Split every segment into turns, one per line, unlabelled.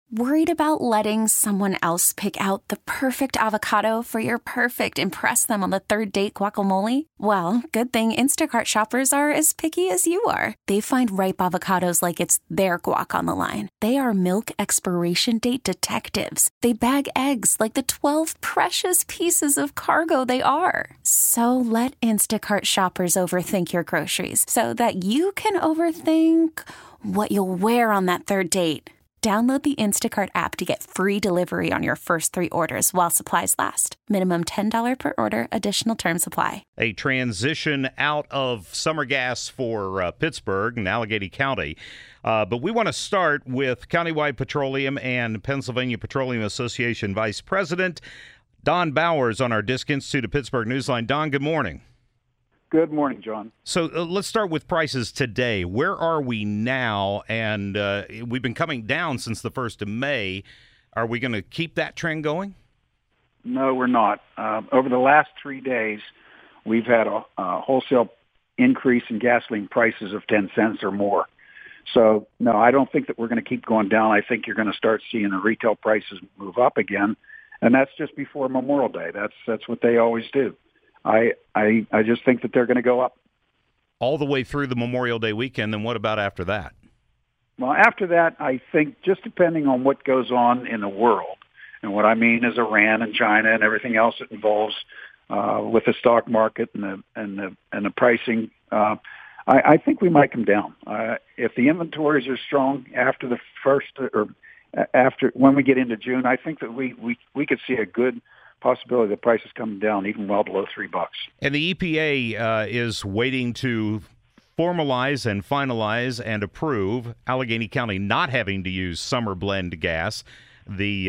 Worried about letting someone else pick out the perfect avocado for your perfect impress them on the third date guacamole? Well, good thing Instacart shoppers are as picky as you are. They find ripe avocados like it's their guac on the line. They are milk expiration date detectives. They bag eggs like the 12 precious pieces of cargo they are. So let Instacart shoppers overthink your groceries so that you can overthink what you'll wear on that third date. Download the Instacart app to get free delivery on your first 3 orders while supplies last. Minimum $10 per order. Additional terms apply.
A transition out of summer gas for Pittsburgh and Allegheny County. But we want to start with Countywide Petroleum and Pennsylvania Petroleum Association Vice President Don Bowers on our Disk Institute of Pittsburgh Newsline. Don, good morning.
Good morning, John.
So let's start with prices today. Where are we now? And we've been coming down since the 1st of May. Are we going to keep that trend going?
No, we're not. Over the last 3 days, we've had a wholesale increase in gasoline prices of 10 cents or more. So, no, I don't think that we're going to keep going down. I think you're going to start seeing the retail prices move up again, and that's just before Memorial Day. That's what they always do. I just think that they're going to go up.
All the way through the Memorial Day weekend, then what about after that?
Well, after that, I think just depending on what goes on in the world, and what I mean is Iran and China and everything else that involves with the stock market and the pricing, I think we might come down. If the inventories are strong after the first or after when we get into June, I think that we could see a good possibility the price is coming down even well below $3.
And the EPA is waiting to formalize and finalize and approve Allegheny County not having to use summer blend gas, the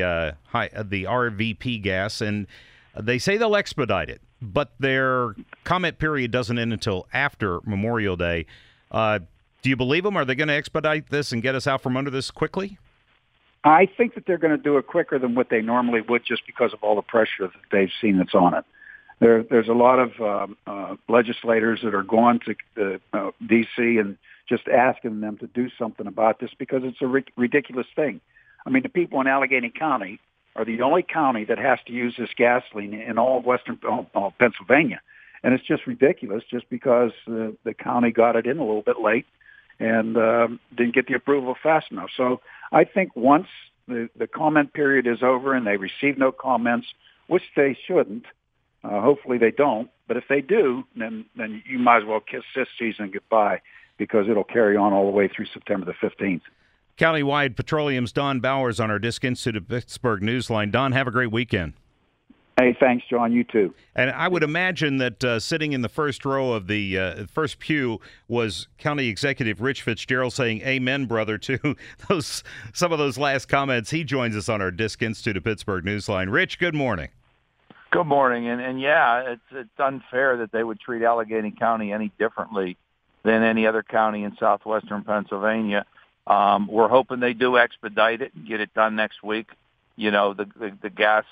RVP gas, and they say they'll expedite it, but their comment period doesn't end until after Memorial Day. Do you believe them? Are they going to expedite this and get us out from under this quickly?
I think that they're going to do it quicker than what they normally would just because of all the pressure that they've seen that's on it. There's a lot of legislators that are going to D.C. and just asking them to do something about this because it's a ridiculous thing. I mean, the people in Allegheny County are the only county that has to use this gasoline in all of western Pennsylvania. And it's just ridiculous just because the county got it in a little bit late and didn't get the approval fast enough. So I think once the comment period is over and they receive no comments, which they shouldn't, hopefully they don't, but if they do, then you might as well kiss this season goodbye because it'll carry on all the way through September the 15th.
Countywide Petroleum's Don Bowers on our Disk Institute of Pittsburgh Newsline. Don, have a great weekend.
Hey, thanks, John. You too.
And I would imagine that sitting in the first row of the first pew was County Executive Rich Fitzgerald saying "Amen, brother" to some of those last comments. He joins us on our Disk Institute of Pittsburgh Newsline. Rich, good morning.
Good morning. And yeah, it's unfair that they would treat Allegheny County any differently than any other county in southwestern Pennsylvania. We're hoping they do expedite it and get it done next week. You know, the gas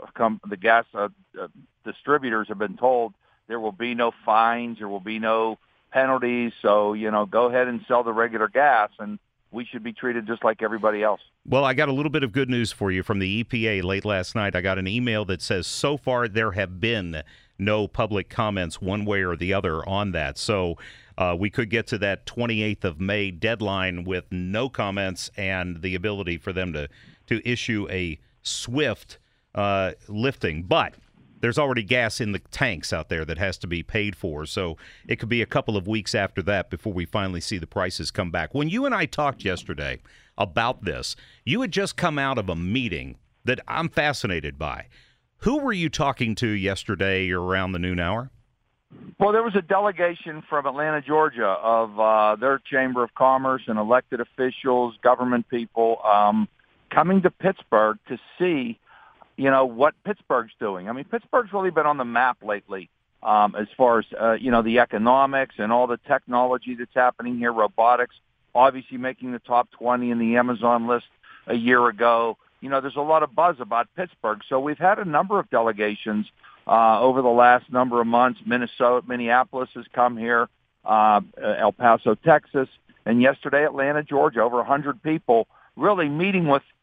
distributors have been told there will be no fines, there will be no penalties. So, go ahead and sell the regular gas, and we should be treated just like everybody else.
Well, I got a little bit of good news for you from the EPA late last night. I got an email that says so far there have been no public comments one way or the other on that. So we could get to that 28th of May deadline with no comments and the ability for them to issue a swift lifting. But there's already gas in the tanks out there that has to be paid for. So it could be a couple of weeks after that before we finally see the prices come back. When you and I talked yesterday about this, you had just come out of a meeting that I'm fascinated by. Who were you talking to yesterday around the noon hour?
Well, there was a delegation from Atlanta, Georgia, of their Chamber of Commerce and elected officials, government people, coming to Pittsburgh to see, what Pittsburgh's doing. I mean, Pittsburgh's really been on the map lately as far as, the economics and all the technology that's happening here, robotics, obviously making the top 20 in the Amazon list a year ago. There's a lot of buzz about Pittsburgh. So we've had a number of delegations over the last number of months. Minneapolis has come here, El Paso, Texas, and yesterday Atlanta, Georgia, over 100 people really meeting with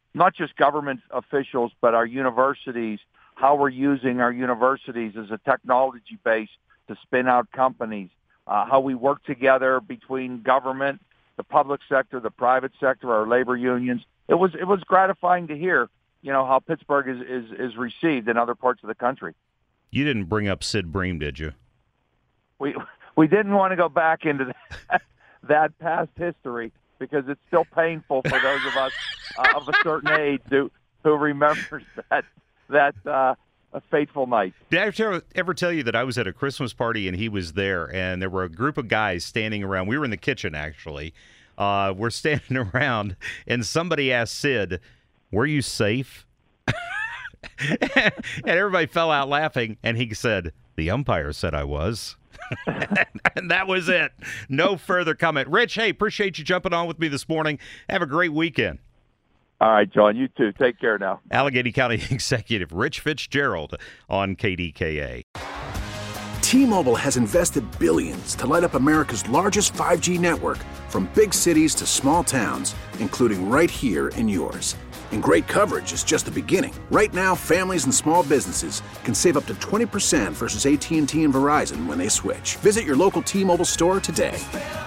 not just government officials, but our universities, how we're using our universities as a technology base to spin out companies, how we work together between government, the public sector, the private sector, our labor unions. It was gratifying to hear, how Pittsburgh is received in other parts of the country.
You didn't bring up Sid Bream, did you?
We didn't want to go back into that past history because it's still painful for those of us of a certain age who remembers that a fateful night.
Did I ever tell you that I was at a Christmas party and he was there, and there were a group of guys standing around? We were in the kitchen, actually. We're standing around, and somebody asked Sid, "Were you safe?" And everybody fell out laughing, and he said, "The umpire said I was." And that was it. No further comment. Rich, hey, appreciate you jumping on with me this morning. Have a great weekend.
All right, John, you too. Take care now.
Allegheny County Executive Rich Fitzgerald on KDKA.
T-Mobile has invested billions to light up America's largest 5G network, from big cities to small towns, including right here in yours. And great coverage is just the beginning. Right now, families and small businesses can save up to 20% versus AT&T and Verizon when they switch. Visit your local T-Mobile store today.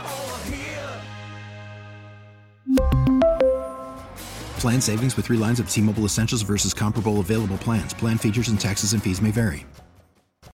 Plan savings with 3 lines of T-Mobile Essentials versus comparable available plans. Plan features and taxes and fees may vary.